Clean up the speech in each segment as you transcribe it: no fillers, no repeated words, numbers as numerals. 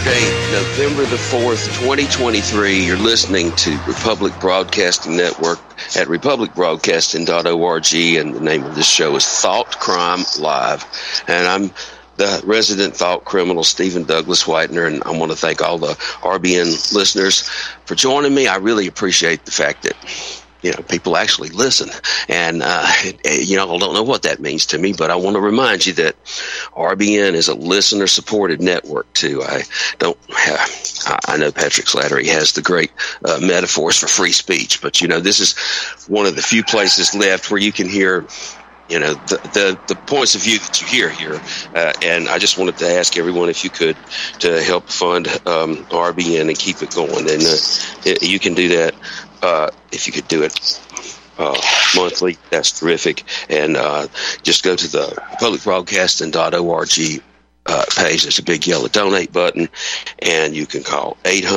Thursday, November the 4th, 2023. You're listening to Republic Broadcasting Network at republicbroadcasting.org, and the name of this show is Thought Crime Live. And I'm the resident thought criminal, Stephen Douglas Whitener, and I want to thank all the RBN listeners for joining me. I really appreciate the fact that people actually listen. And, I don't know what that means to me, but I want to remind you that RBN is a listener-supported network, too. I know Patrick Slattery has the great metaphors for free speech, but, this is one of the few places left where you can hear the points of view that you hear here. And I just wanted to ask everyone if you could to help fund RBN and keep it going. And you can do that. If you could do it monthly, that's terrific. And just go to the publicbroadcasting.org page. There's a big yellow donate button, and you can call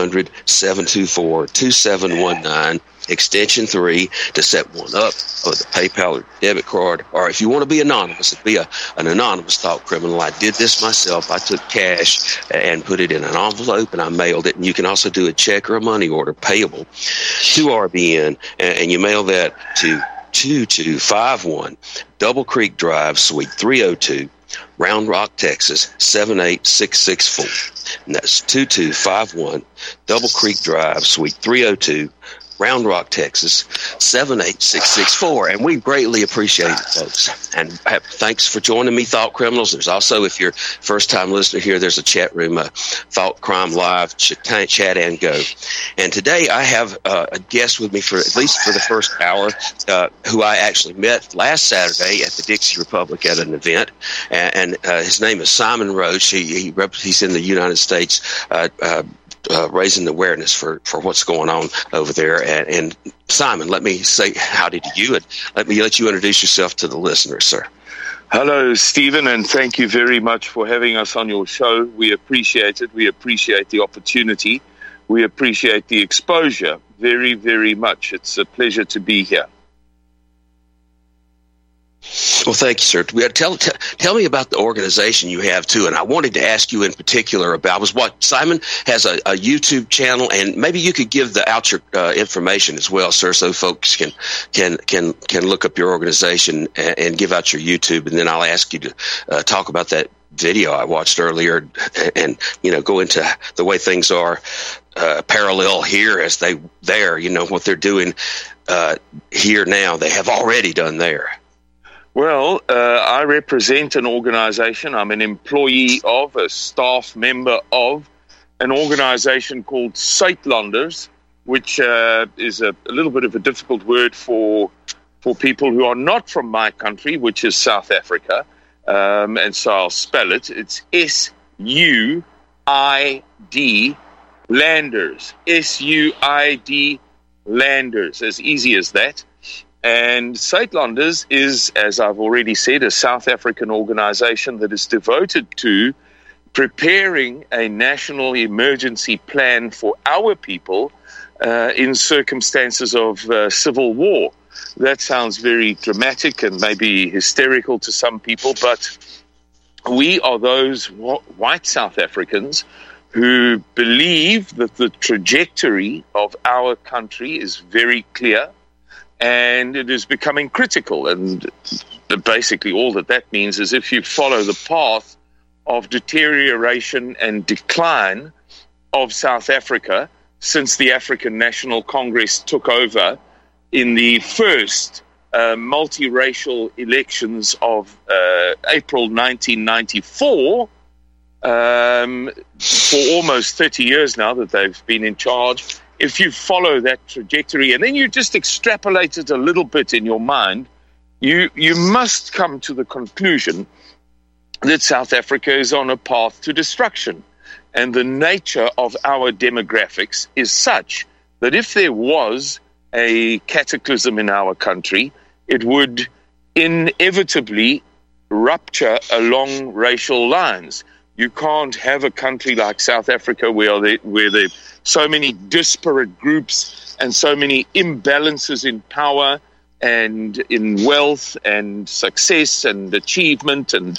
800-724-2719, extension 3, to set one up with a PayPal or debit card. Or if you want to be anonymous, be an anonymous thought criminal. I did this myself. I took cash and put it in an envelope, and I mailed it. And you can also do a check or a money order payable to RBN, and you mail that to 2251 Double Creek Drive, Suite 302, Round Rock, Texas, 78664. And that's 2251 Double Creek Drive, Suite 302, Round Rock, Texas, 78664. And we greatly appreciate it, folks. And thanks for joining me, Thought Criminals. There's also, if you're a first-time listener here, there's a chat room, Thought Crime Live, chat and go. And today I have a guest with me for at least for the first hour, who I actually met last Saturday at the Dixie Republic at an event. And his name is Simon Roach. He's in the United States, raising awareness for what's going on over there. And Simon, let me say howdy to you, and let you introduce yourself to the listeners, sir. Hello, Stephen, and thank you very much for having us on your show. We appreciate it. We appreciate the opportunity. We appreciate the exposure very, very much. It's a pleasure to be here. Well, thank you, sir. Tell me about the organization you have, too. And I wanted to ask you in particular about Simon has a YouTube channel, and maybe you could give out your information as well, sir, so folks can look up your organization and give out your YouTube. And then I'll ask you to talk about that video I watched earlier and go into the way things are parallel here as what they're doing here now, they have already done there. Well, I represent an organization. I'm an employee of, a staff member of an organization called Suidlanders, which is a little bit of a difficult word for people who are not from my country, which is South Africa. And so I'll spell it. It's SUID Landers. SUID Landers. As easy as that. And Suidlanders is, as I've already said, a South African organization that is devoted to preparing a national emergency plan for our people in circumstances of civil war. That sounds very dramatic and maybe hysterical to some people, but we are those white South Africans who believe that the trajectory of our country is very clear, and it is becoming critical. And basically all that means is if you follow the path of deterioration and decline of South Africa since the African National Congress took over in the first multiracial elections of April 1994, for almost 30 years now that they've been in charge. If you follow that trajectory and then you just extrapolate it a little bit in your mind, you must come to the conclusion that South Africa is on a path to destruction. And the nature of our demographics is such that if there was a cataclysm in our country, it would inevitably rupture along racial lines. You can't have a country like South Africa where there are so many disparate groups and so many imbalances in power and in wealth and success and achievement and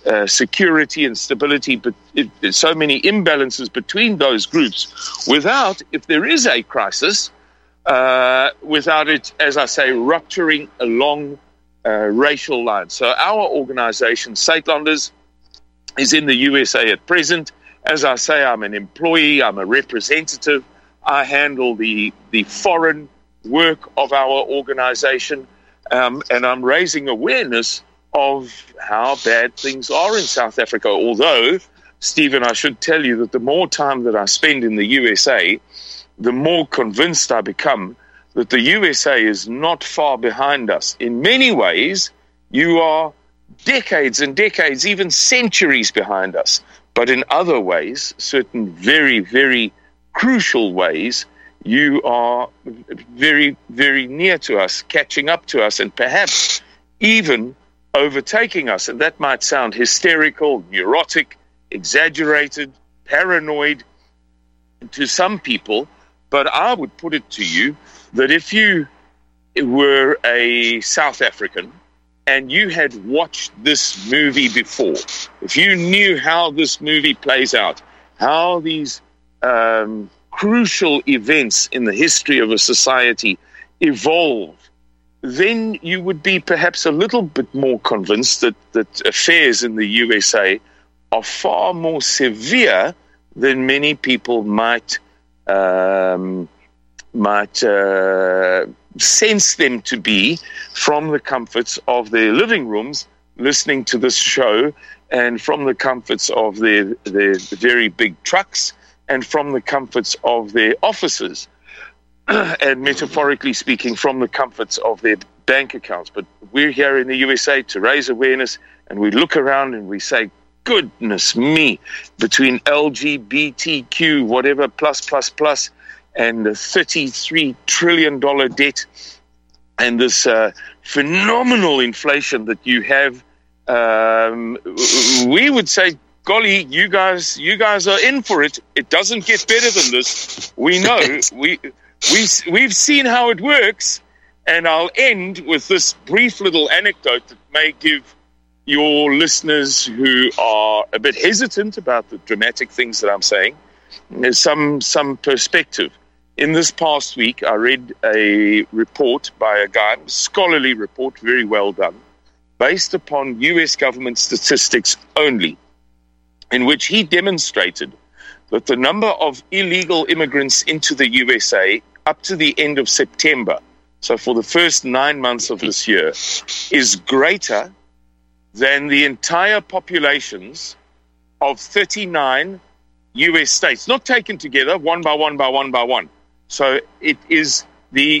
security and stability, but so many imbalances between those groups without, if there is a crisis, without it, as I say, rupturing along racial lines. So our organization, Suidlanders, is in the USA at present. As I say, I'm an employee, I'm a representative. I handle the foreign work of our organization, and I'm raising awareness of how bad things are in South Africa. Although, Stephen, I should tell you that the more time that I spend in the USA, the more convinced I become that the USA is not far behind us. In many ways, you are decades and decades, even centuries behind us. But in other ways, certain very, very crucial ways, you are very, very near to us, catching up to us, and perhaps even overtaking us. And that might sound hysterical, neurotic, exaggerated, paranoid to some people, but I would put it to you that if you were a South African and you had watched this movie before, if you knew how this movie plays out, how these crucial events in the history of a society evolve, then you would be perhaps a little bit more convinced that affairs in the USA are far more severe than many people might sense them to be from the comforts of their living rooms, listening to this show, and from the comforts of their very big trucks, and from the comforts of their offices, and metaphorically speaking, from the comforts of their bank accounts. But we're here in the USA to raise awareness, and we look around and we say, goodness me, between LGBTQ, whatever, plus, and the $33 trillion debt, and this phenomenal inflation that you have, we would say, golly, you guys are in for it. It doesn't get better than this. We know. We've seen how it works. And I'll end with this brief little anecdote that may give your listeners who are a bit hesitant about the dramatic things that I'm saying some perspective. In this past week, I read a report by a guy, a scholarly report, very well done, based upon U.S. government statistics only, in which he demonstrated that the number of illegal immigrants into the USA up to the end of September, so for the first 9 months of this year, is greater than the entire populations of 39 U.S. states, not taken together, one by one. So it is the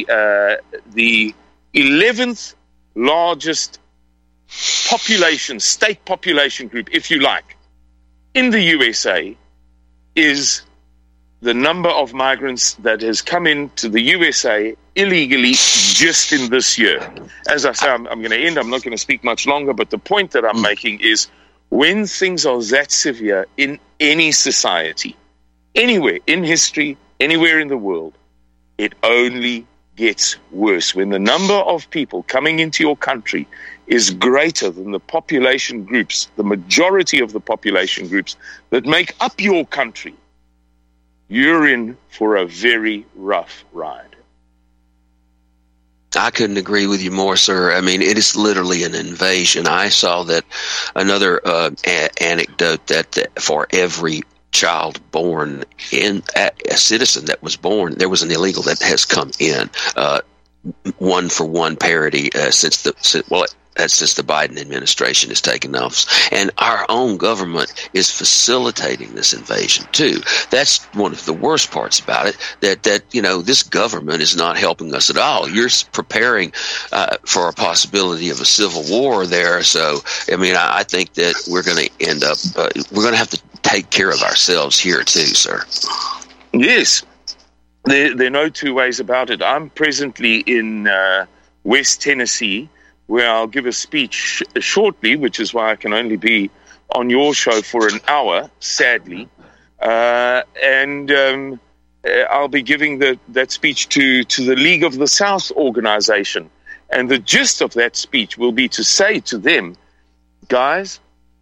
11th largest state population group, if you like, in the USA, is the number of migrants that has come into the USA illegally just in this year. As I say, I'm going to end. I'm not going to speak much longer, but the point that I'm making is when things are that severe in any society, anywhere in history, anywhere in the world, it only gets worse. When the number of people coming into your country is greater than the population groups, the majority of the population groups that make up your country, you're in for a very rough ride. I couldn't agree with you more, sir. I mean, it is literally an invasion. I saw that another anecdote that for every child born in a citizen that was born, there was an illegal that has come in. 1-for-1 parity since the Biden administration has taken office, and our own government is facilitating this invasion too. That's one of the worst parts about it. That this government is not helping us at all. You're preparing for a possibility of a civil war there. So, I mean, I think that we're going to end up. We're going to have to take care of ourselves here too, sir. Yes, there are no two ways about it. I'm presently in West Tennessee, where I'll give a speech shortly, which is why I can only be on your show for an hour, sadly. And I'll be giving that speech to the League of the South organization. And the gist of that speech will be to say to them, guys,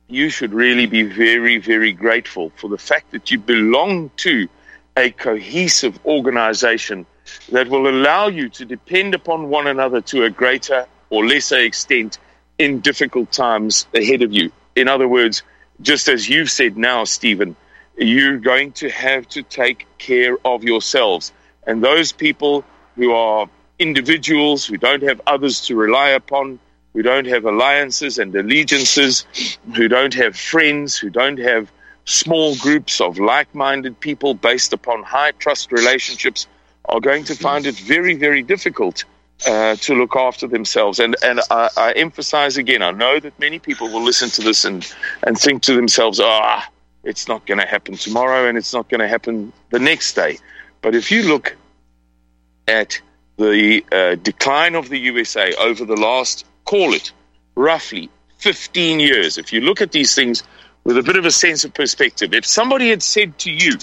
you should really be very, very grateful for the fact that you belong to a cohesive organization that will allow you to depend upon one another to a greater or lesser extent in difficult times ahead of you. In other words, just as you've said now, Stephen, you're going to have to take care of yourselves. And those people who are individuals, who don't have others to rely upon, who don't have alliances and allegiances, who don't have friends, who don't have small groups of like-minded people based upon high trust relationships, are going to find it very, very difficult to look after themselves. And I emphasize again, I know that many people will listen to this and think to themselves, it's not going to happen tomorrow and it's not going to happen the next day. But if you look at the decline of the USA over the last, call it, roughly 15 years, if you look at these things with a bit of a sense of perspective, if somebody had said to you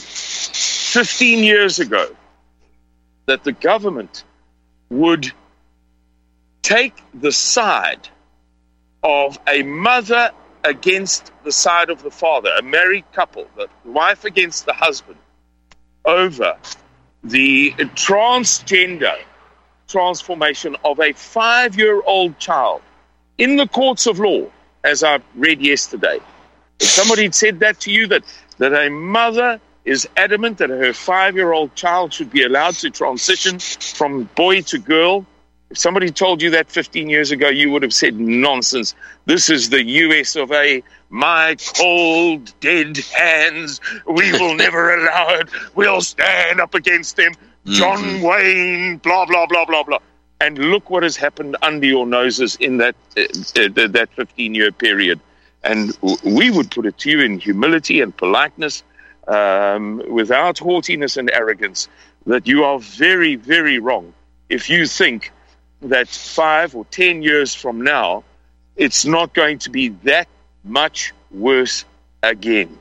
15 years ago that the government would take the side of a mother against the side of the father, a married couple, the wife against the husband, over the transgender transformation of a 5-year-old child in the courts of law, as I read yesterday. If somebody had said that to you, that a mother is adamant that her 5-year-old child should be allowed to transition from boy to girl, if somebody told you that 15 years ago, you would have said, nonsense. This is the US of A. My cold, dead hands. We will never allow it. We'll stand up against them. John Wayne, blah, blah, blah, blah, blah. And look what has happened under your noses in that 15-year period. And we would put it to you in humility and politeness, without haughtiness and arrogance, that you are very, very wrong if you think that 5 or 10 years from now, it's not going to be that much worse again.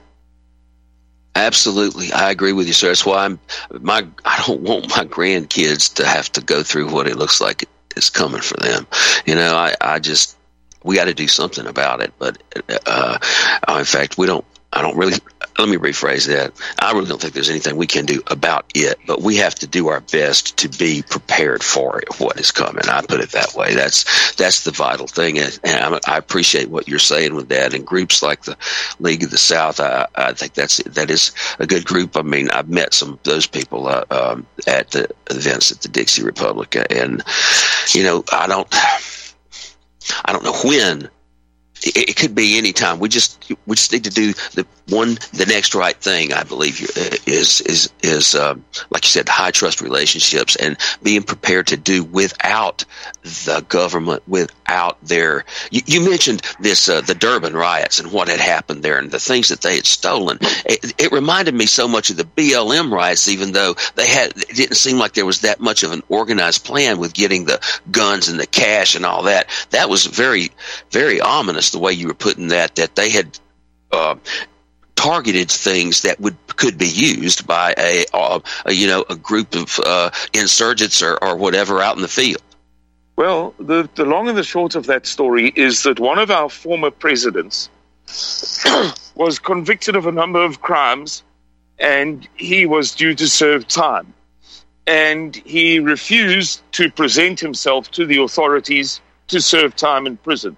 Absolutely. I agree with you, sir. That's why I don't want my grandkids to have to go through what it looks like is coming for them. You know, we got to do something about it. But in fact, let me rephrase that. I really don't think there's anything we can do about it, but we have to do our best to be prepared for it, what is coming. I put it that way. That's the vital thing. And I appreciate what you're saying with that. And groups like the League of the South, I think that is a good group. I mean, I've met some of those people at the events at the Dixie Republic, and you know, I don't know when. It could be any time. We just need to do the next right thing. I believe is like you said, high trust relationships, and being prepared to do without the government, without their. You mentioned this the Durban riots and what had happened there, and the things that they had stolen. It reminded me so much of the BLM riots, even though it didn't seem like there was that much of an organized plan with getting the guns and the cash and all that. That was very, very ominous. The way you were putting that they had targeted things that could be used by a group of insurgents or whatever out in the field. Well, the long and the short of that story is that one of our former presidents was convicted of a number of crimes, and he was due to serve time. And he refused to present himself to the authorities to serve time in prison.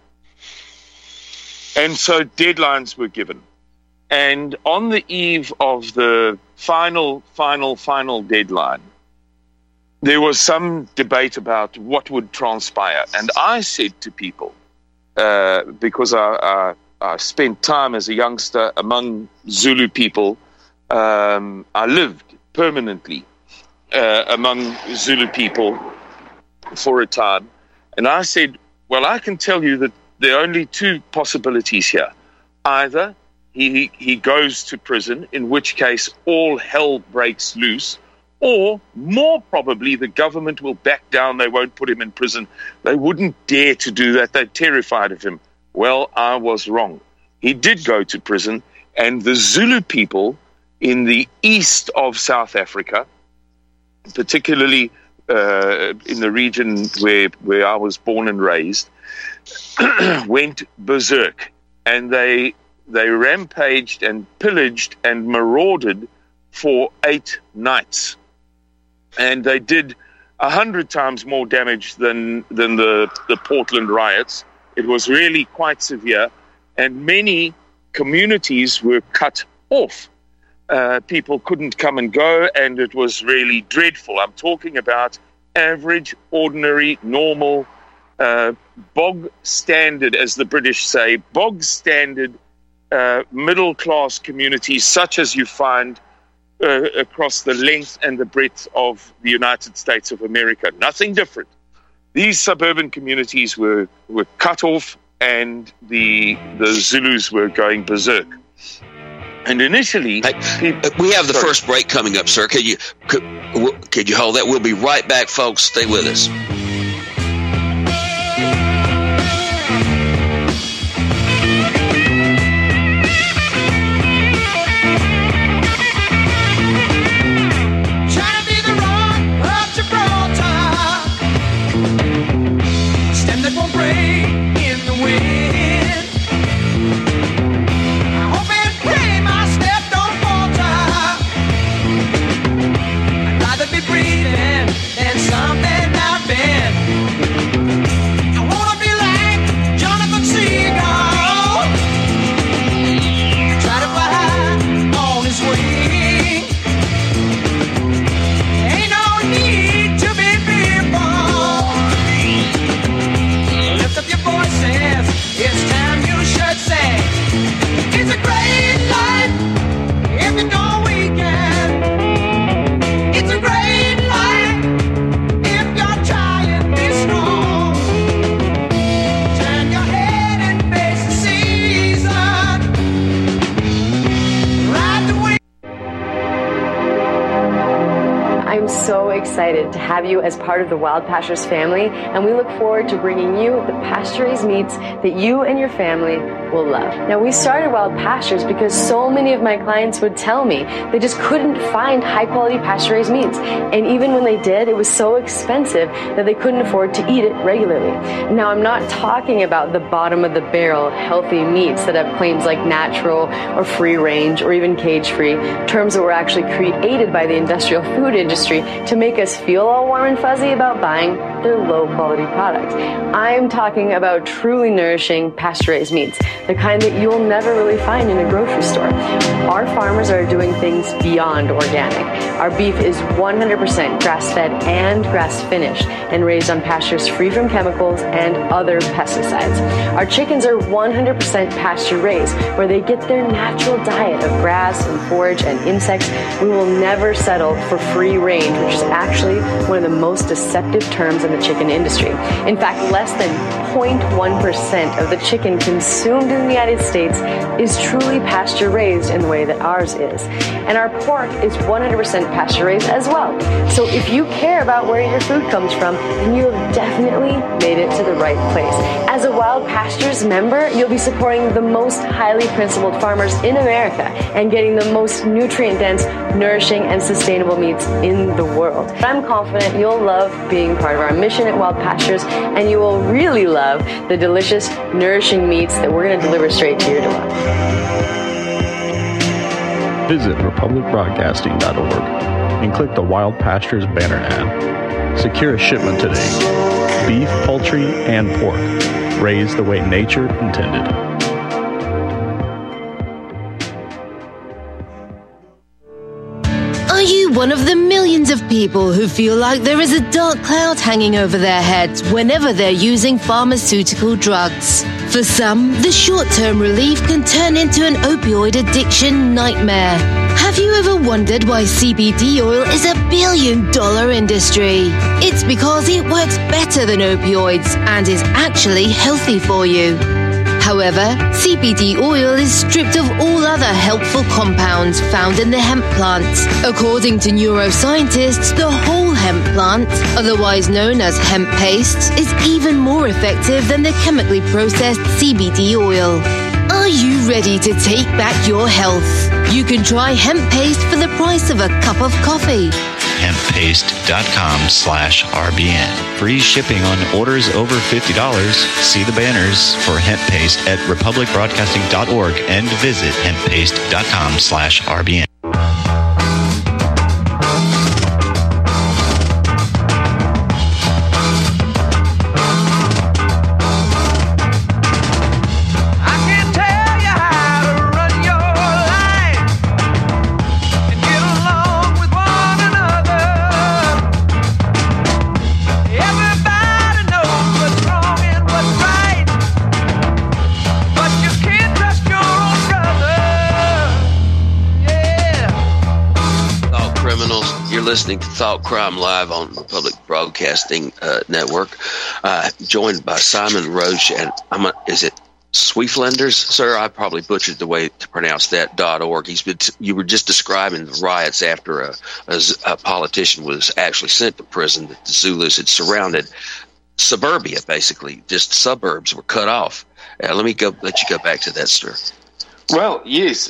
And so deadlines were given. And on the eve of the final deadline, there was some debate about what would transpire. And I said to people, because I spent time as a youngster among Zulu people, I lived permanently among Zulu people for a time. And I said, well, I can tell you that there are only two possibilities here. Either he goes to prison, in which case all hell breaks loose, or more probably the government will back down. They won't put him in prison. They wouldn't dare to do that. They're terrified of him. Well, I was wrong. He did go to prison, and the Zulu people in the east of South Africa, particularly in the region where I was born and raised, went berserk, and they they rampaged and pillaged and marauded for 8 nights. And they did 100 times more damage than the Portland riots. It was really quite severe, and many communities were cut off. People couldn't come and go, and it was really dreadful. I'm talking about average, ordinary, normal, bog standard, as the British say, bog standard middle-class communities, such as you find across the length and the breadth of the United States of America. Nothing different. These suburban communities were cut off, and the Zulus were going berserk. And initially, we have the first break coming up, sir. Could you hold that? We'll be right back, folks. Stay with us. Excited to have you as part of the Wild Pastures family, and we look forward to bringing you the pasture-raised meats that you and your family will love. Now, we started Wild Pastures because so many of my clients would tell me they just couldn't find high-quality pasture-raised meats, and even when they did, it was so expensive that they couldn't afford to eat it regularly. Now, I'm not talking about the bottom-of-the-barrel healthy meats that have claims like natural or free-range or even cage-free, terms that were actually created by the industrial food industry to make us feel all warm and fuzzy about buying their low-quality products. I'm talking about truly nourishing pasture-raised meats, the kind that you'll never really find in a grocery store. Our farmers are doing things beyond organic. Our beef is 100% grass-fed and grass-finished and raised on pastures free from chemicals and other pesticides. Our chickens are 100% pasture-raised, where they get their natural diet of grass and forage and insects. We will never settle for free range, which is actually one of the most deceptive terms in the chicken industry. In fact, less than 0.1% of the chicken consumed in the United States is truly pasture-raised in the way that ours is. And our pork is 100% pasture-raised as well. So if you care about where your food comes from, then you have definitely made it to the right place. As a Wild Pastures member, you'll be supporting the most highly principled farmers in America and getting the most nutrient-dense, nourishing, and sustainable meats in the world. I'm confident you'll love being part of our mission at Wild Pastures, and you will really love the delicious, nourishing meats that we're going to deliver straight to your door. Visit republicbroadcasting.org and click the Wild Pastures banner ad. Secure a shipment today. Beef, poultry, and pork, raised the way nature intended. Are you one of the millions of people who feel like there is a dark cloud hanging over their heads whenever they're using pharmaceutical drugs? For some, the short-term relief can turn into an opioid addiction nightmare. Have you ever wondered why CBD oil is a billion-dollar industry? It's because it works better than opioids and is actually healthy for you. However, CBD oil is stripped of all other helpful compounds found in the hemp plant. According to neuroscientists, the whole hemp plant, otherwise known as hemp paste, is even more effective than the chemically processed CBD oil. Are you ready to take back your health? You can try hemp paste for the price of a cup of coffee. hemppaste.com/RBN. Free shipping on orders over $50. See the banners for hemp paste at republicbroadcasting.org and visit hemppaste.com/RBN. Listening to Thought Crime Live on Public Broadcasting Network, joined by Simon Roach and is it Sweeflenders, sir? I probably butchered the way to pronounce that. .org. You were just describing the riots after a politician was actually sent to prison. That the Zulus had surrounded suburbia, basically, just suburbs were cut off. Let you go back to that, sir. Well, yes,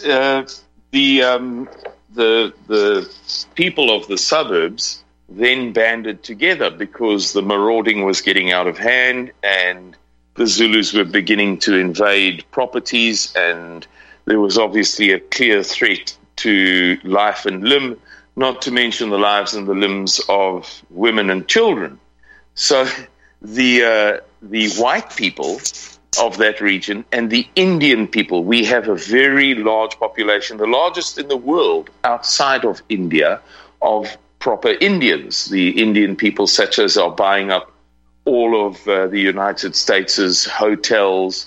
the people of the suburbs then banded together because the marauding was getting out of hand and the Zulus were beginning to invade properties, and there was obviously a clear threat to life and limb, not to mention the lives and the limbs of women and children. So the white people of that region and the Indian people, we have a very large population, the largest in the world outside of India, of proper Indians. The Indian people such as are buying up all of the United States' hotels,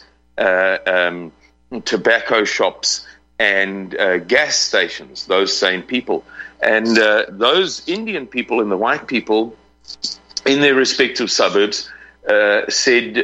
tobacco shops, and gas stations, those same people. And those Indian people and the white people in their respective suburbs said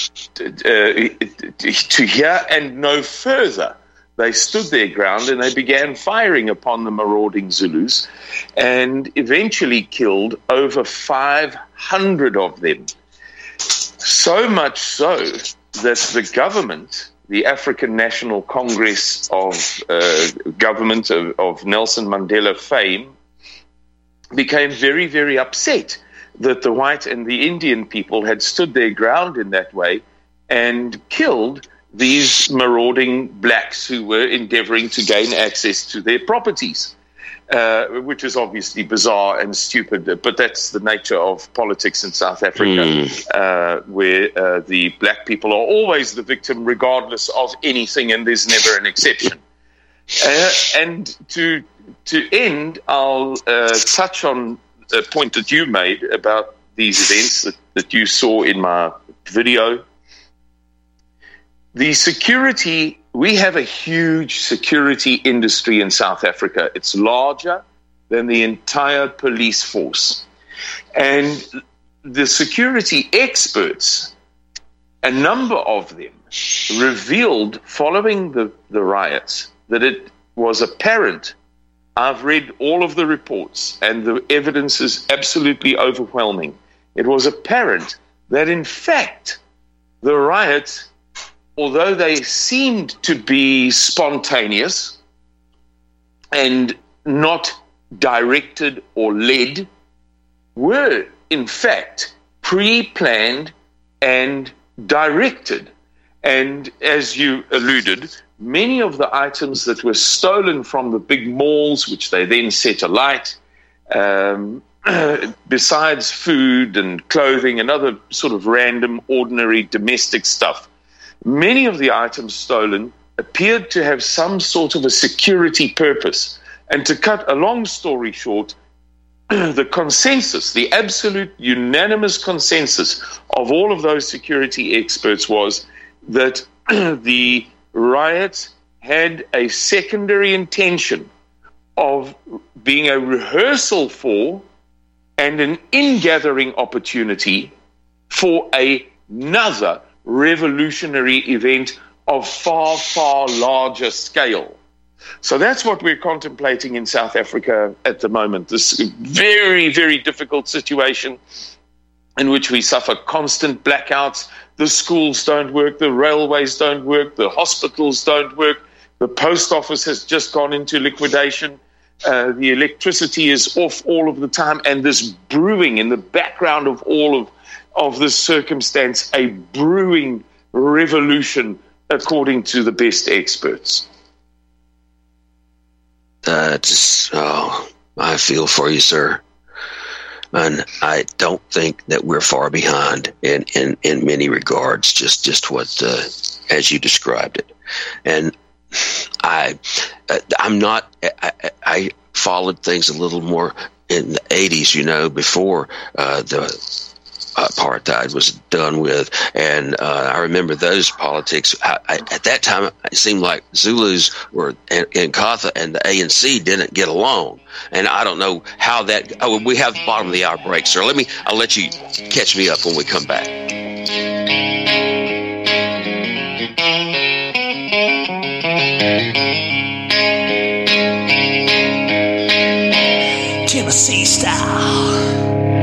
to hear and no further. They stood their ground and they began firing upon the marauding Zulus and eventually killed over 500 of them. So much so that the government, the African National Congress of government of Nelson Mandela fame, became very, very upset that the white and the Indian people had stood their ground in that way and killed these marauding blacks who were endeavoring to gain access to their properties, which is obviously bizarre and stupid, but that's the nature of politics in South Africa, where the black people are always the victim regardless of anything, and there's never an exception. And to end, I'll touch on a point that you made about these events that you saw in my video. The security, we have a huge security industry in South Africa. It's larger than the entire police force. And the security experts, a number of them, revealed following the riots that it was apparent. I've read all of the reports, and the evidence is absolutely overwhelming. It was apparent that, in fact, the riots, although they seemed to be spontaneous and not directed or led, were, in fact, pre-planned and directed. And as you alluded, many of the items that were stolen from the big malls, which they then set alight, besides food and clothing and other sort of random, ordinary domestic stuff, many of the items stolen appeared to have some sort of a security purpose. And to cut a long story short, the consensus, the absolute unanimous consensus of all of those security experts was that the riots had a secondary intention of being a rehearsal for and an ingathering opportunity for another revolutionary event of far, far larger scale. So that's what we're contemplating in South Africa at the moment, this very, very difficult situation in which we suffer constant blackouts. The schools don't work, the railways don't work, the hospitals don't work, the post office has just gone into liquidation. the electricity is off all of the time, and this brewing in the background of all of this circumstance, a brewing revolution, according to the best experts. I feel for you, sir. And I don't think that we're far behind in many regards, just what, as you described it. And I followed things a little more in the 80s, before the apartheid was done with, and I remember those politics. At that time, it seemed like Zulus were in Katha and the ANC didn't get along, and I don't know how that. Oh, we have the bottom of the hour break, sir. I'll let you catch me up when we come back. Tennessee style.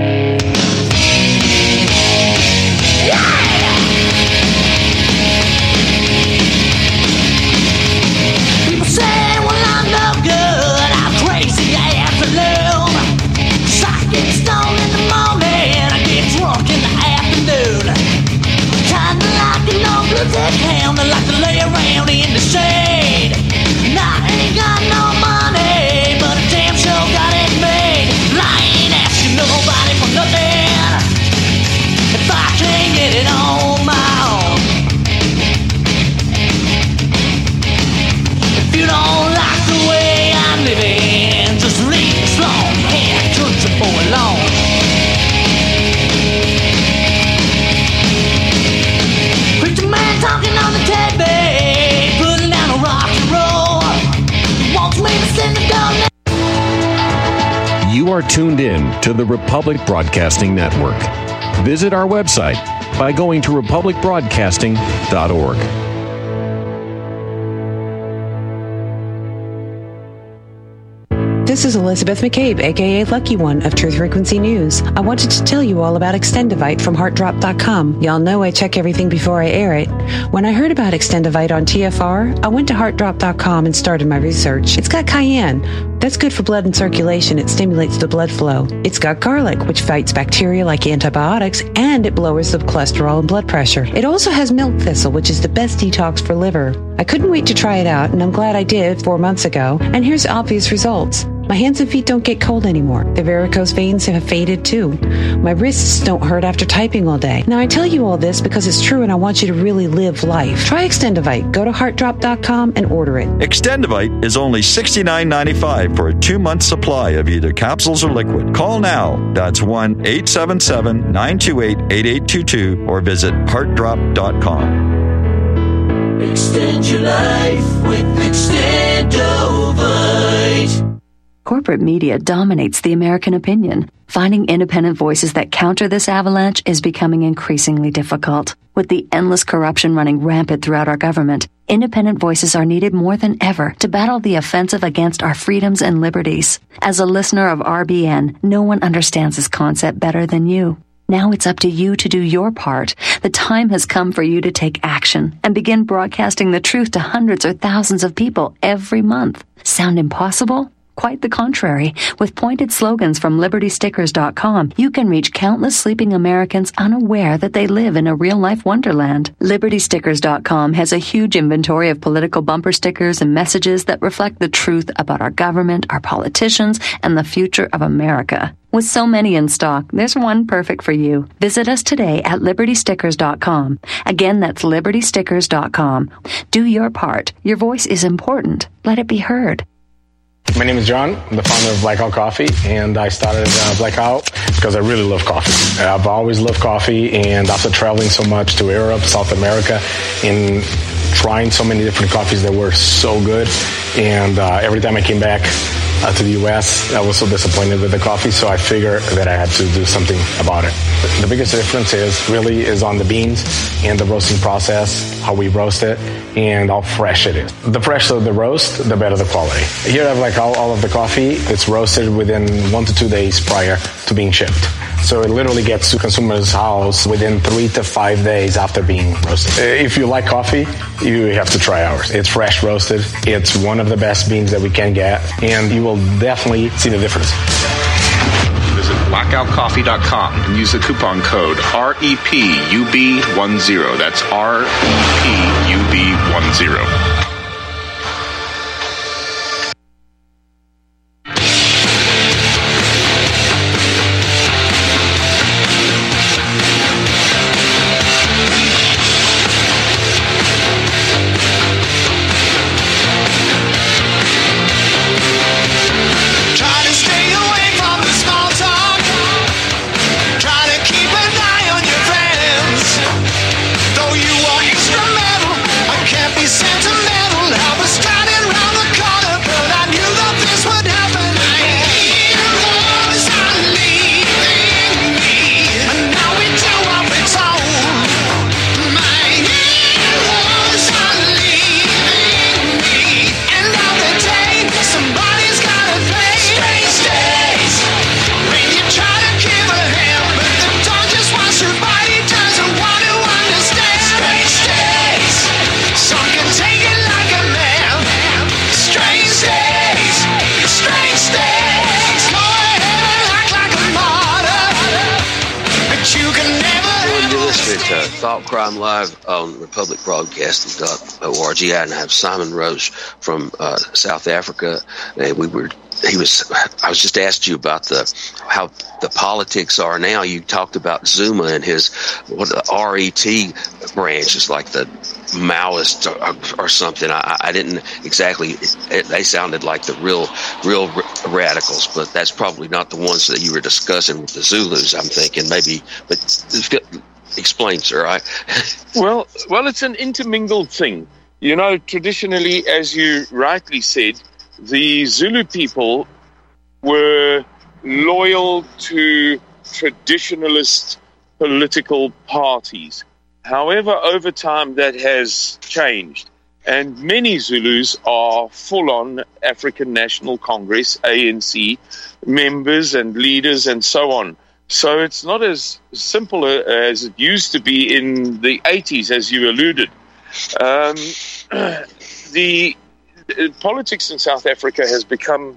Hound that like to lay around in the shade. Nah, I ain't got no money, but a damn sure got it made. I ain't asking nobody for nothing if I can't get it on my own. If you don't like the way I'm living, just leave this long-haired country boy alone. Talking on the TV, putting down a rock and roll. Wants me to send the gun. You are tuned in to the Republic Broadcasting Network. Visit our website by going to republicbroadcasting.org. This is Elizabeth McCabe, a.k.a. Lucky One of Truth Frequency News. I wanted to tell you all about Extendivite from HeartDrop.com. Y'all know I check everything before I air it. When I heard about Extendivite on TFR, I went to HeartDrop.com and started my research. It's got cayenne. That's good for blood and circulation. It stimulates the blood flow. It's got garlic, which fights bacteria like antibiotics, and it lowers the cholesterol and blood pressure. It also has milk thistle, which is the best detox for liver. I couldn't wait to try it out, and I'm glad I did 4 months ago. And here's obvious results. My hands and feet don't get cold anymore. The varicose veins have faded too. My wrists don't hurt after typing all day. Now I tell you all this because it's true and I want you to really live life. Try Extendivite. Go to heartdrop.com and order it. Extendivite is only $69.95 for a 2-month supply of either capsules or liquid. Call now. That's 1-877-928-8822 or visit heartdrop.com. Extend your life with Extendivite. Corporate media dominates the American opinion. Finding independent voices that counter this avalanche is becoming increasingly difficult. With the endless corruption running rampant throughout our government, independent voices are needed more than ever to battle the offensive against our freedoms and liberties. As a listener of RBN, no one understands this concept better than you. Now it's up to you to do your part. The time has come for you to take action and begin broadcasting the truth to hundreds or thousands of people every month. Sound impossible? Quite the contrary. With pointed slogans from LibertyStickers.com, you can reach countless sleeping Americans unaware that they live in a real-life wonderland. LibertyStickers.com has a huge inventory of political bumper stickers and messages that reflect the truth about our government, our politicians, and the future of America. With so many in stock, there's one perfect for you. Visit us today at LibertyStickers.com. Again, that's LibertyStickers.com. Do your part. Your voice is important. Let it be heard. My name is John. I'm the founder of Blackout Coffee, and I started Blackout because I really love coffee. I've always loved coffee, and after traveling so much to Europe, South America, and trying so many different coffees that were so good, and every time I came back to the U.S., I was so disappointed with the coffee, so I figured that I had to do something about it. The biggest difference is on the beans and the roasting process, how we roast it, and how fresh it is. The fresher the roast, the better the quality. Here I have like all of the coffee. It's roasted within 1 to 2 days prior to being shipped. So it literally gets to consumers' house within 3 to 5 days after being roasted. If you like coffee, you have to try ours. It's fresh roasted. It's one of the best beans that we can get, and you will will definitely see the difference. Visit blackoutcoffee.com and use the coupon code REPUB10. That's REPUB10. Thought Crime Live on republicbroadcasting.org. And I have Simon Roche from South Africa. And I was just asked you about how the politics are now. You talked about Zuma and his RET branch is like the Maoist or something. I didn't exactly. They sounded like the real radicals, but that's probably not the ones that you were discussing with the Zulus. I'm thinking maybe, but. Explain, sir. Well, it's an intermingled thing. You know, traditionally, as you rightly said, the Zulu people were loyal to traditionalist political parties. However, over time, that has changed. And many Zulus are full-on African National Congress, ANC, members and leaders and so on. So it's not as simple as it used to be in the 80s, as you alluded. The politics in South Africa has become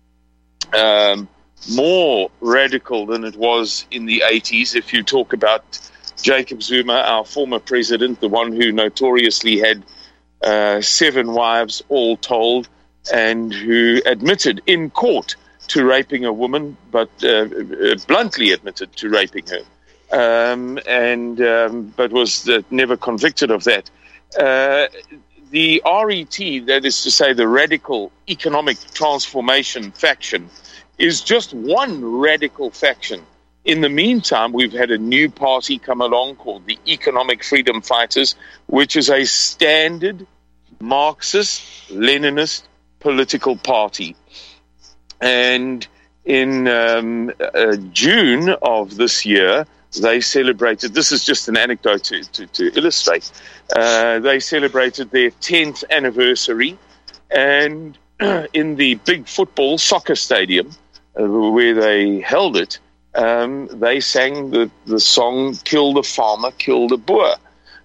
more radical than it was in the 80s. If you talk about Jacob Zuma, our former president, the one who notoriously had 7 wives all told, and who admitted in court to raping a woman, but bluntly admitted to raping her, but was never convicted of that. The RET, that is to say the Radical Economic Transformation faction, is just one radical faction. In the meantime, we've had a new party come along called the Economic Freedom Fighters, which is a standard Marxist, Leninist political party. And in June of this year, they celebrated, this is just an anecdote to illustrate, they celebrated their 10th anniversary, and in the big soccer stadium where they held it, they sang the song Kill the Farmer, Kill the Boer,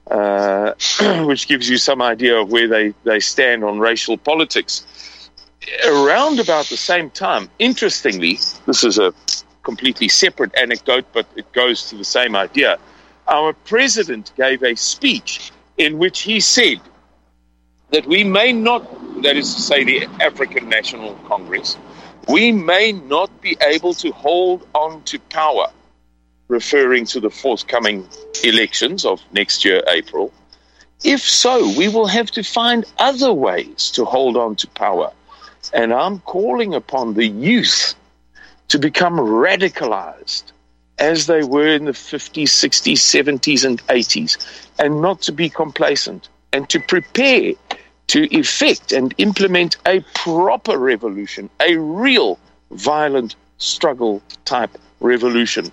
which gives you some idea of where they stand on racial politics. Around about the same time, interestingly, this is a completely separate anecdote, but it goes to the same idea. Our president gave a speech in which he said that we may not, that is to say the African National Congress, we may not be able to hold on to power, referring to the forthcoming elections of next year, April. If so, we will have to find other ways to hold on to power. And I'm calling upon the youth to become radicalized as they were in the 50s, 60s, 70s, and 80s, and not to be complacent, and to prepare to effect and implement a proper revolution, a real violent struggle type revolution.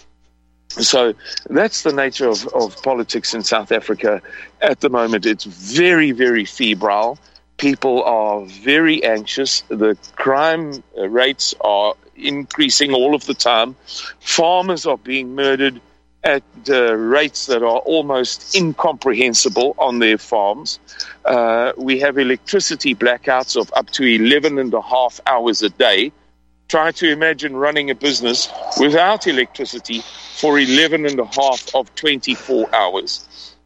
So that's the nature of politics in South Africa at the moment. It's very, very febrile. People are very anxious. The crime rates are increasing all of the time. Farmers are being murdered. at rates that are almost incomprehensible on their farms. We have electricity blackouts of up to 11.5 hours a day. Try to imagine running a business without electricity for 11.5 of 24 hours.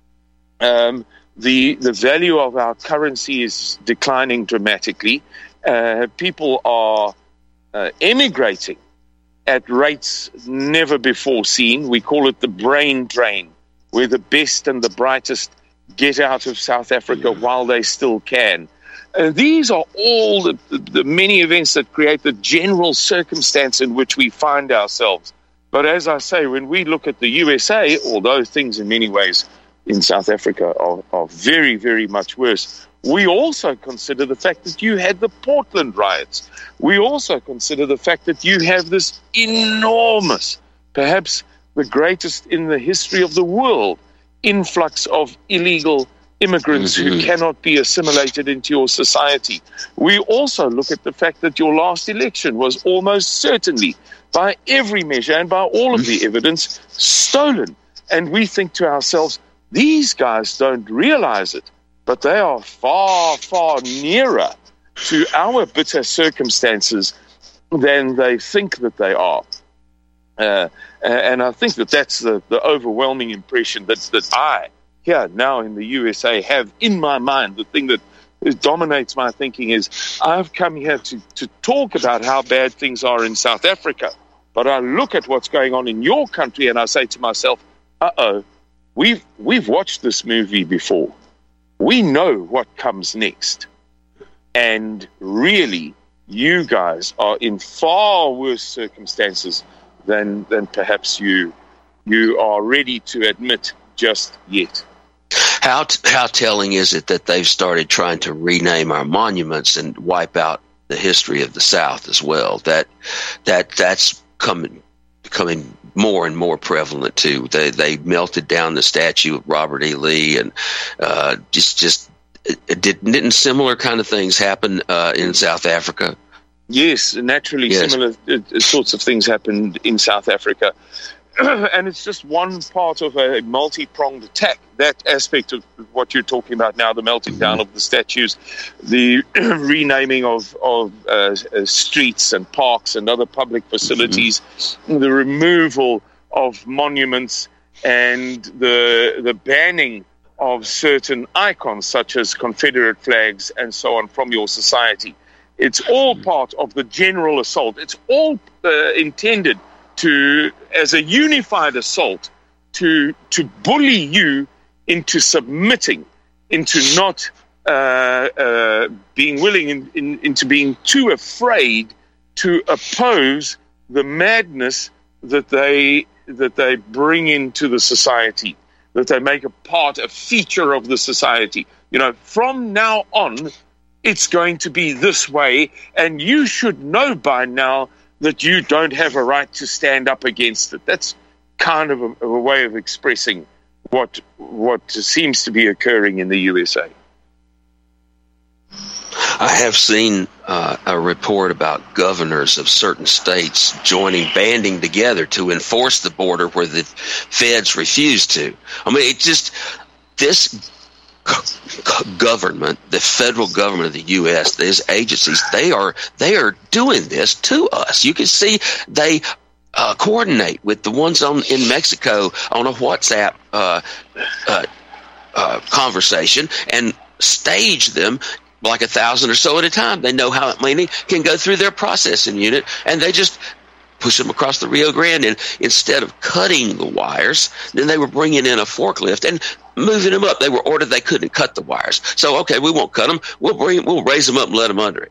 The value of our currency is declining dramatically. People are emigrating at rates never before seen. We call it the brain drain, where the best and the brightest get out of South Africa while they still can. These are all the many events that create the general circumstance in which we find ourselves. But as I say, when we look at the USA, although things in many ways in South Africa are very, very much worse, we also consider the fact that you had the Portland riots. We also consider the fact that you have this enormous, perhaps the greatest in the history of the world, influx of illegal immigrants who cannot be assimilated into your society. We also look at the fact that your last election was almost certainly, by every measure and by all of the evidence, stolen. And we think to ourselves, these guys don't realize it, but they are far, far nearer to our bitter circumstances than they think that they are. And I think that that's the overwhelming impression that I, here now in the USA, have in my mind. The thing that dominates my thinking is I've come here to talk about how bad things are in South Africa, but I look at what's going on in your country and I say to myself, we've watched this movie before. We know what comes next. And really, you guys are in far worse circumstances than perhaps you are ready to admit just yet. How telling is it that they've started trying to rename our monuments and wipe out the history of the South as well? That's becoming more and more prevalent too. They melted down the statue of Robert E. Lee, and didn't similar kind of things happen in South Africa? Yes, naturally, yes. Similar sorts of things happened in South Africa. And it's just one part of a multi-pronged attack. That aspect of what you're talking about now, the melting down of the statues, the renaming of streets and parks and other public facilities, the removal of monuments, and the banning of certain icons such as Confederate flags and so on from your society. It's all part of the general assault. It's all intended as a unified assault to bully you into submitting, into not being willing, into being too afraid to oppose the madness that they bring into the society, that they make a feature of the society. You know, from now on, it's going to be this way, and you should know by now that you don't have a right to stand up against it. That's kind of a way of expressing what seems to be occurring in the USA. I have seen a report about governors of certain states banding together to enforce the border where the feds refuse to. I mean, this government, the federal government of the U.S., these agencies, they are doing this to us. You can see they coordinate with the ones in Mexico on a WhatsApp conversation and stage them like 1,000 or so at a time. They know how many can go through their processing unit, and they just push them across the Rio Grande. And instead of cutting the wires, then they were bringing in a forklift and moving them up. They were ordered they couldn't cut the wires. So, okay, we won't cut them. We'll raise them up and let them under it.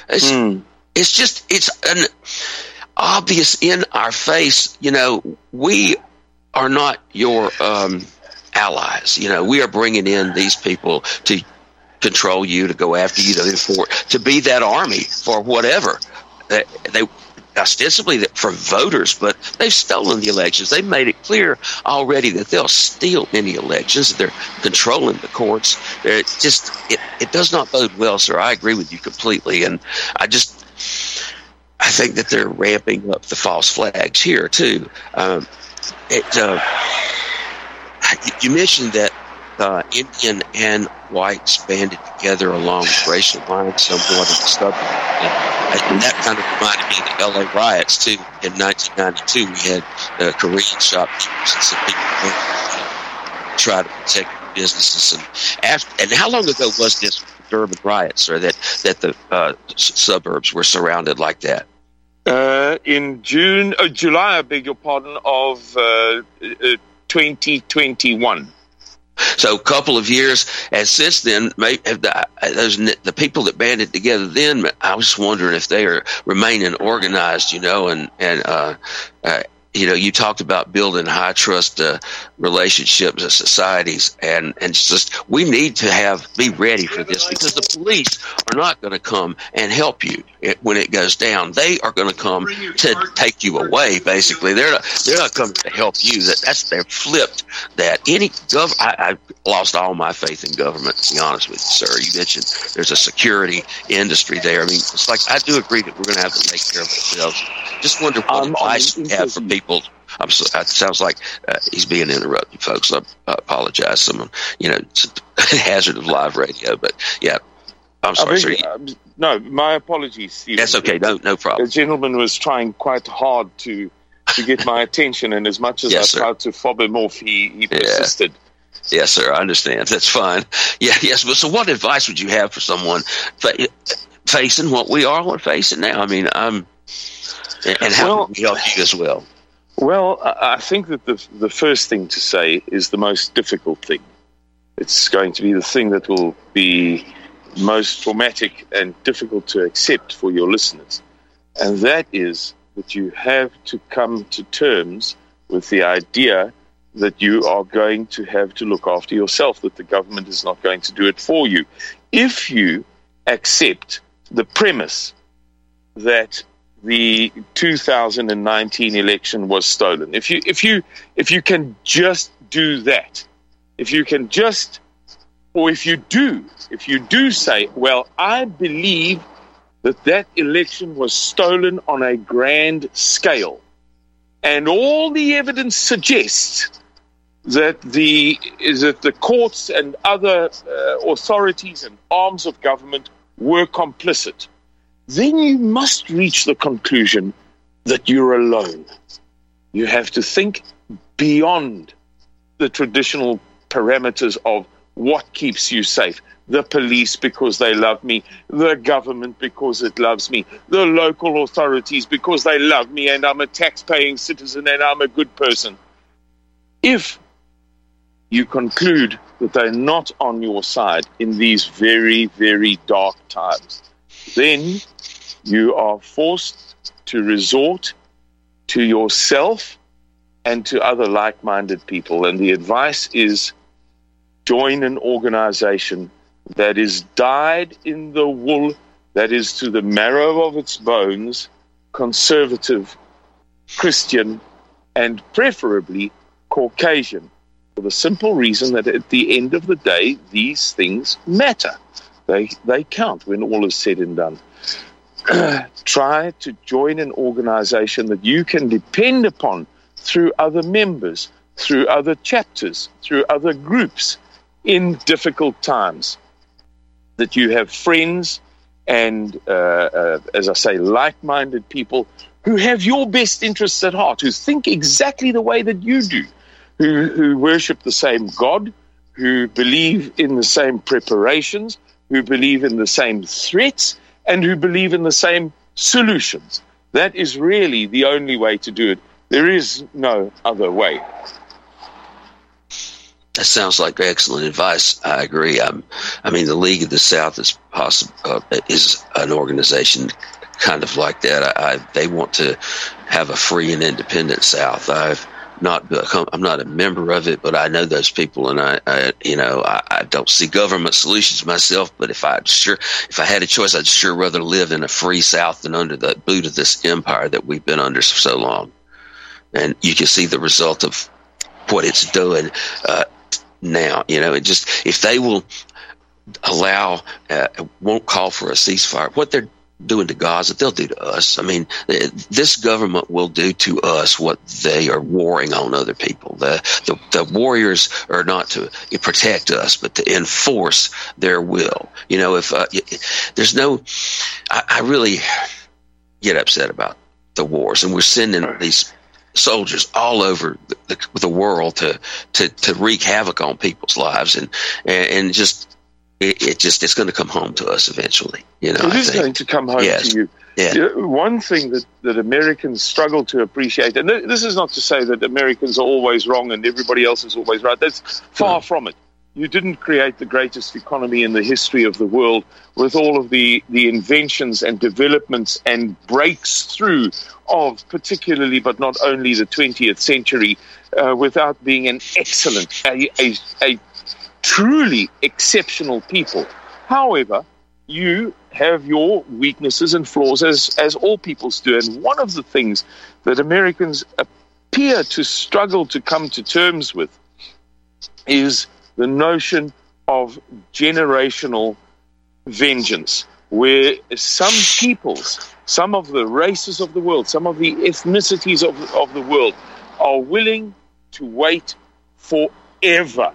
It's an obvious in our face. You know, we are not your allies. You know, we are bringing in these people to control you, to go after you, to be that army for whatever. They ostensibly for voters, but they've stolen the elections. They've made it clear already that they'll steal any elections. They're controlling the courts. It does not bode well, sir. I agree with you completely, and I think that they're ramping up the false flags here too. You mentioned that Indian and whites banded together along racial lines somewhat in the suburbs. And that kind of reminded me of the L.A. riots, too. In 1992, we had Korean shopkeepers and some people who try to protect their businesses. And how long ago was this urban riots, or that the suburbs were surrounded like that? In July, I beg your pardon, of 2021. So a couple of years, and since then, the people that banded together then, I was wondering if they are remaining organized, you talked about building high trust relationships and societies, and it's just, we need to be ready for this, because the police are not going to come and help you when it goes down. They are going to come to take you away. Basically, they're not coming to help you. They're flipped. That I lost all my faith in government, to be honest with you, sir. You mentioned there's a security industry there. I mean, it's like, I do agree that we're going to have to take care of ourselves. Just wonder what advice you have for people. It sounds like he's being interrupted, folks. I apologize. It's a hazard of live radio, but yeah, I'm sorry, sir. No, my apologies, Stephen. That's okay. No problem. The gentleman was trying quite hard to get my attention, and as much as I tried to fob him off, he persisted. Yes, sir. I understand. That's fine. Yeah, yes. But so, what advice would you have for someone facing what we are facing now? I mean, and how can we help you as well? Well, I think that the first thing to say is the most difficult thing. It's going to be the thing that will be most traumatic and difficult to accept for your listeners. And that is that you have to come to terms with the idea that you are going to have to look after yourself, that the government is not going to do it for you. If you accept the premise that the 2019 election was stolen, if you can just do that, if you do say, well, I believe that election was stolen on a grand scale, and all the evidence suggests that the courts and other authorities and arms of government were complicit, then you must reach the conclusion that you're alone. You have to think beyond the traditional parameters of what keeps you safe. The police because they love me, the government because it loves me, the local authorities because they love me and I'm a tax-paying citizen and I'm a good person. If you conclude that they're not on your side in these very, very dark times, then you are forced to resort to yourself and to other like-minded people. And the advice is, join an organization that is dyed in the wool, that is to the marrow of its bones, conservative, Christian, and preferably Caucasian, for the simple reason that at the end of the day, these things matter. They count when all is said and done. Try to join an organization that you can depend upon through other members, through other chapters, through other groups in difficult times. That you have friends and, as I say, like-minded people who have your best interests at heart, who think exactly the way that you do, who worship the same God, who believe in the same preparations, who believe in the same threats, and who believe in the same solutions. That is really the only way to do it. There is no other way. That sounds like excellent advice. I agree. I mean, the League of the South is an organization kind of like that. They want to have a free and independent South. I'm not a member of it, but I know those people, and I don't see government solutions myself. But if I had a choice, I'd sure rather live in a free South than under the boot of this empire that we've been under for so long. And you can see the result of what it's doing now. If they will won't call for a ceasefire, what they're doing to Gaza, they'll do to us. I mean, this government will do to us what they are warring on other people. The warriors are not to protect us, but to enforce their will. You know, if there's no, I really get upset about the wars, and we're sending these soldiers all over the world to wreak havoc on people's lives, and just. It's going to come home to us eventually. You know, it is going to come home to you. Yeah. One thing that Americans struggle to appreciate, and this is not to say that Americans are always wrong and everybody else is always right. That's far from it. You didn't create the greatest economy in the history of the world with all of the inventions and developments and breaks through of particularly, but not only, the 20th century without being an excellent, a truly exceptional people. However, you have your weaknesses and flaws as all peoples do. And one of the things that Americans appear to struggle to come to terms with is the notion of generational vengeance, where some peoples, some of the races of the world, some of the ethnicities of the world are willing to wait forever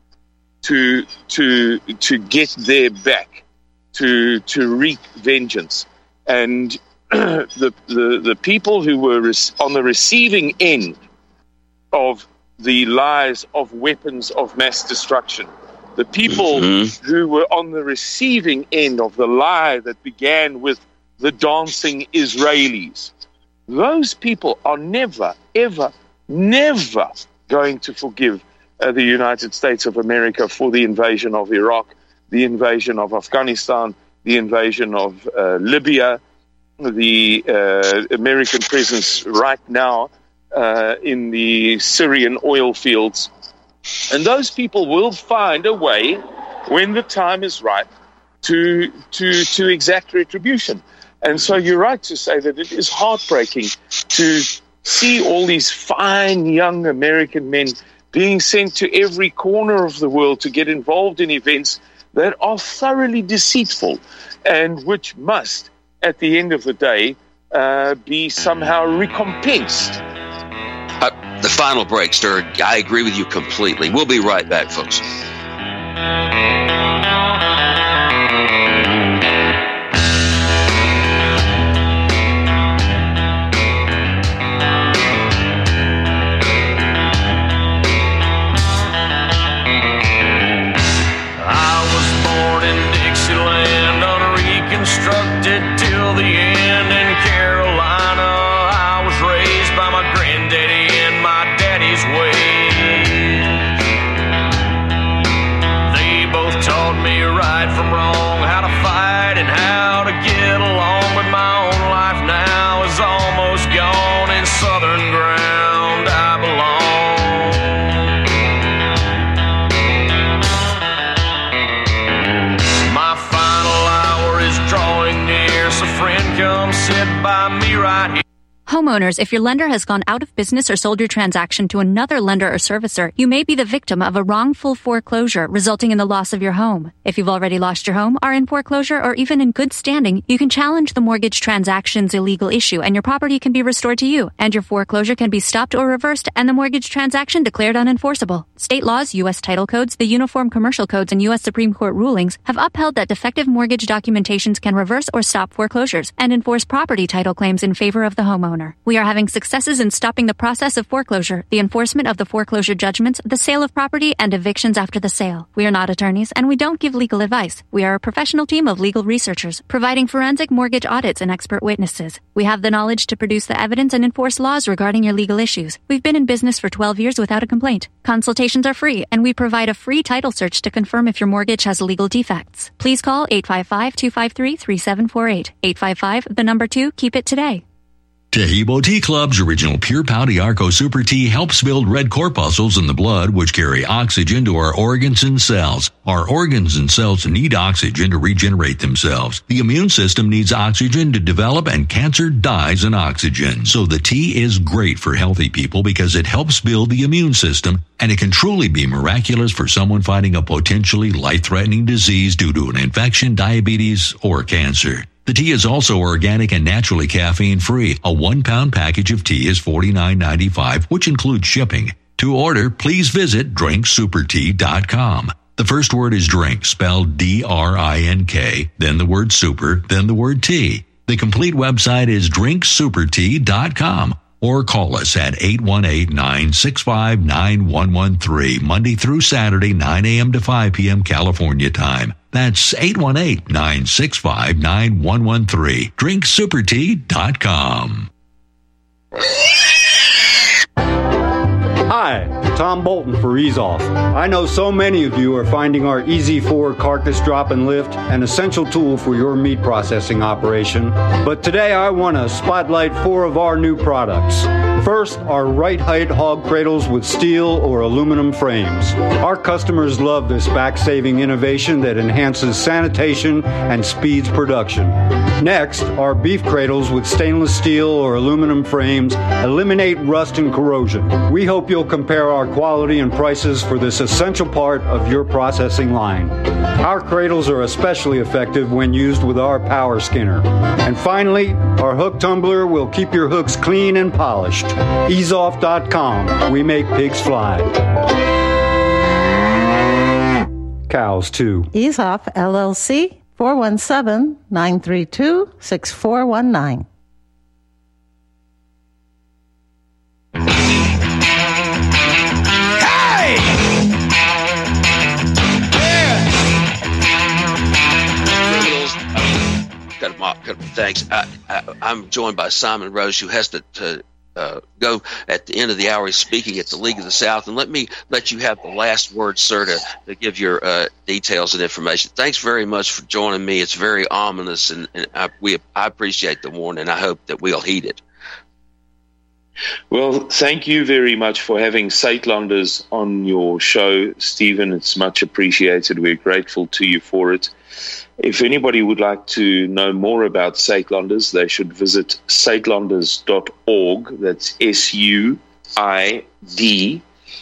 to get their back, to wreak vengeance. And the people who were on the receiving end of the lies of weapons of mass destruction, the people who were on the receiving end of the lie that began with the dancing Israelis, those people are never, ever, never going to forgive the United States of America for the invasion of Iraq, the invasion of Afghanistan, the invasion of Libya, the American presence right now in the Syrian oil fields. And those people will find a way, when the time is right, to exact retribution. And so you're right to say that it is heartbreaking to see all these fine young American men being sent to every corner of the world to get involved in events that are thoroughly deceitful and which must, at the end of the day, be somehow recompensed. The final break, Ster. I agree with you completely. We'll be right back, folks. Till the end in Carolina, I was raised by my granddaddy and my daddy's ways. They both taught me right from wrong, how to fight and how to get along. But my own life now is almost gone. In southern ground I belong. My final hour is drawing near, so friend, come sit by me right here. Homeowners, if your lender has gone out of business or sold your transaction to another lender or servicer, you may be the victim of a wrongful foreclosure resulting in the loss of your home. If you've already lost your home, are in foreclosure, or even in good standing, you can challenge the mortgage transaction's illegal issue and your property can be restored to you, and your foreclosure can be stopped or reversed and the mortgage transaction declared unenforceable. State laws, U.S. title codes, the Uniform Commercial Codes, and U.S. Supreme Court rulings have upheld that defective mortgage documentations can reverse or stop foreclosures and enforce property title claims in favor of the homeowner. We are having successes in stopping the process of foreclosure, the enforcement of the foreclosure judgments, the sale of property, and evictions after the sale. We are not attorneys, and we don't give legal advice. We are a professional team of legal researchers, providing forensic mortgage audits and expert witnesses. We have the knowledge to produce the evidence and enforce laws regarding your legal issues. We've been in business for 12 years without a complaint. Consultations are free, and we provide a free title search to confirm if your mortgage has legal defects. Please call 855-253-3748. 855, 2, keep it today. Taheebo Tea Club's original Pure Pouty Arco Super Tea helps build red corpuscles in the blood, which carry oxygen to our organs and cells. Our organs and cells need oxygen to regenerate themselves. The immune system needs oxygen to develop, and cancer dies in oxygen. So the tea is great for healthy people because it helps build the immune system, and it can truly be miraculous for someone fighting a potentially life-threatening disease due to an infection, diabetes, or cancer. The tea is also organic and naturally caffeine-free. A 1-pound package of tea is $49.95, which includes shipping. To order, please visit drinksupertea.com. The first word is drink, spelled D-R-I-N-K, then the word super, then the word tea. The complete website is drinksupertea.com. Or call us at 818-965-9113, Monday through Saturday, 9 a.m. to 5 p.m. California time. That's 818-965-9113, drinksupertea.com. Hi, Tom Bolton for Ease Off. I know so many of you are finding our Easy 4 carcass drop and lift an essential tool for your meat processing operation. But today I want to spotlight 4 of our new products. First, our right height hog cradles with steel or aluminum frames. Our customers love this back-saving innovation that enhances sanitation and speeds production. Next, our beef cradles with stainless steel or aluminum frames eliminate rust and corrosion. We hope you'll compare our quality and prices for this essential part of your processing line. Our cradles are especially effective when used with our power skinner. And finally, our hook tumbler will keep your hooks clean and polished. EaseOff.com. We make pigs fly. Cows, too. Ease Off, LLC, 417-932-6419. Thanks. I'm joined by Simon Rose, who has to go at the end of the hour. He's speaking at the League of the South. And let me let you have the last word, sir, to give your details and information. Thanks very much for joining me. It's very ominous, and I appreciate the warning. I hope that we'll heed it. Well, thank you very much for having Suidlanders on your show, Stephen. It's much appreciated. We're grateful to you for it. If anybody would like to know more about Suidlanders, they should visit suidlanders.org. That's SUID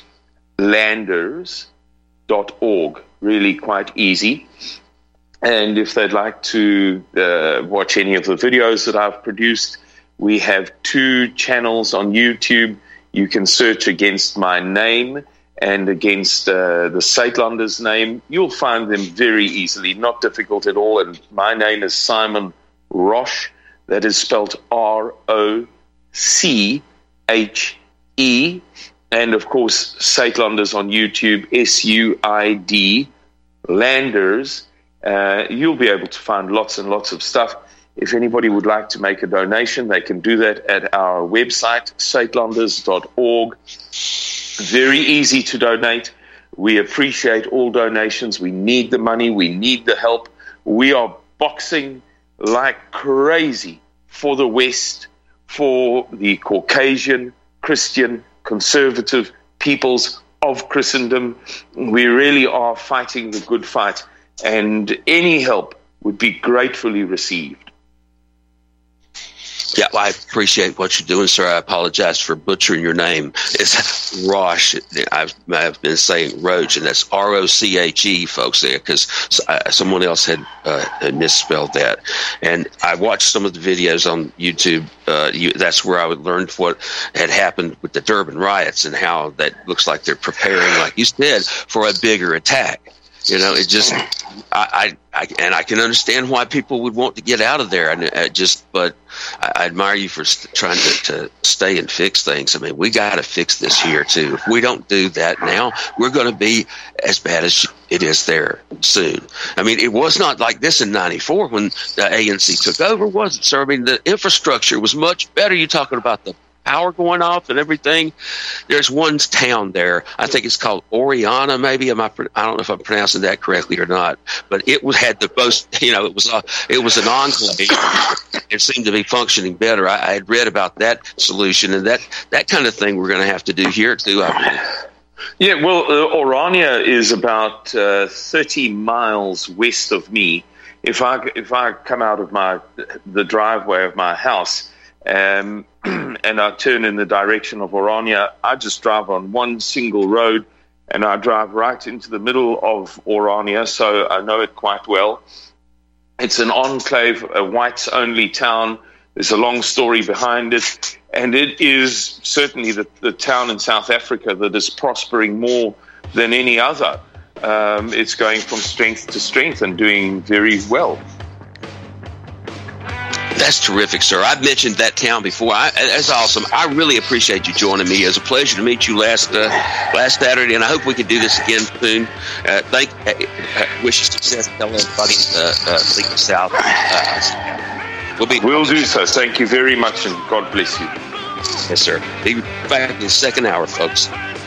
landers.org. Really quite easy. And if they'd like to watch any of the videos that I've produced, we have 2 channels on YouTube. You can search against my name and against the Suidlanders name. You'll find them very easily, not difficult at all. And my name is Simon Roche. That is spelled R-O-C-H-E. And, of course, Suidlanders on YouTube, S-U-I-D, Landers. You'll be able to find lots and lots of stuff. If anybody would like to make a donation, they can do that at our website, suidlanders.org. Very easy to donate. We appreciate all donations. We need the money. We need the help. We are boxing like crazy for the West, for the Caucasian, Christian, conservative peoples of Christendom. We really are fighting the good fight, and any help would be gratefully received. Yeah, well, I appreciate what you're doing, sir. I apologize for butchering your name. It's Roche. I've been saying Roche, and that's R-O-C-H-E, folks, there, because someone else had misspelled that. And I watched some of the videos on YouTube. That's where I learned what had happened with the Durban riots and how that looks like they're preparing, like you said, for a bigger attack. You know, it just, I can understand why people would want to get out of there. But I admire you for trying to stay and fix things. I mean, we got to fix this here too. If we don't do that now, we're going to be as bad as it is there soon. I mean, it was not like this in '94 when the ANC took over, was it, sir? I mean, the infrastructure was much better. You're talking about the power going off and everything. There's one town there, I think it's called Oriana, maybe. I don't know if I'm pronouncing that correctly or not, but it had the most, it was an enclave. It seemed to be functioning better. I had read about that solution, and that kind of thing we're going to have to do here too, I believe. Yeah, well, Orania is about 30 miles west of me. If I come out of the driveway of my house, and I turn in the direction of Orania, I just drive on one single road, and I drive right into the middle of Orania, so I know it quite well. It's an enclave, a whites-only town. There's a long story behind it. And it is certainly the town in South Africa that is prospering more than any other. It's going from strength to strength and doing very well. That's terrific, sir. I've mentioned that town before. That's awesome. I really appreciate you joining me. It was a pleasure to meet you last Saturday, and I hope we can do this again soon. Wish you success. Tell everybody Legal South. We'll do so. Thank you very much, and God bless you. Yes, sir. Be back in the second hour, folks.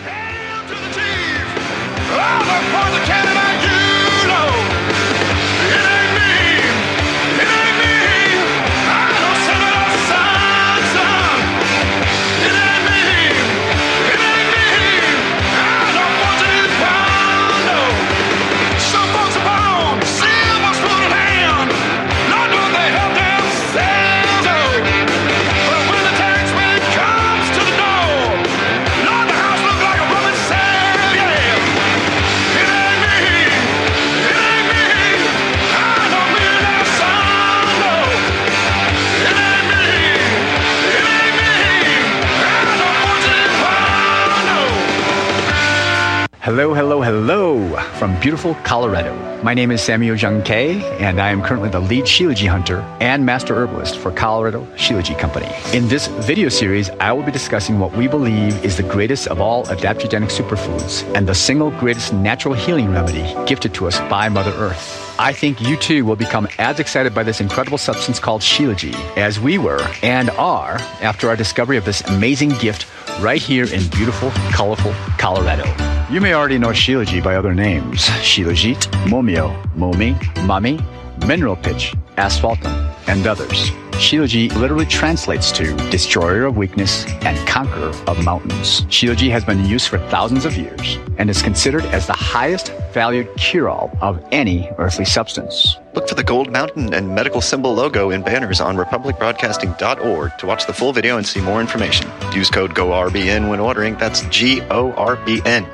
Hello from beautiful Colorado. My name is Samuel Jung Kay, and I am currently the lead Shilajit hunter and master herbalist for Colorado Shilajit Company. In this video series, I will be discussing what we believe is the greatest of all adaptogenic superfoods and the single greatest natural healing remedy gifted to us by Mother Earth. I think you too will become as excited by this incredible substance called Shilajit as we were and are after our discovery of this amazing gift right here in beautiful, colorful Colorado. You may already know Shilajit by other names: Shilajit, Momio, Momi, Mami, Mineral Pitch, Asphaltum, and others. Shilajit literally translates to destroyer of weakness and conqueror of mountains. Shilajit has been in use for thousands of years and is considered as the highest valued cure-all of any earthly substance. Look for the gold mountain and medical symbol logo in banners on republicbroadcasting.org to watch the full video and see more information. Use code GORBN when ordering. That's GORBN.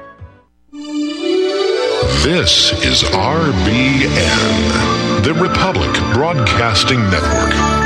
This is RBN, the Republic Broadcasting Network.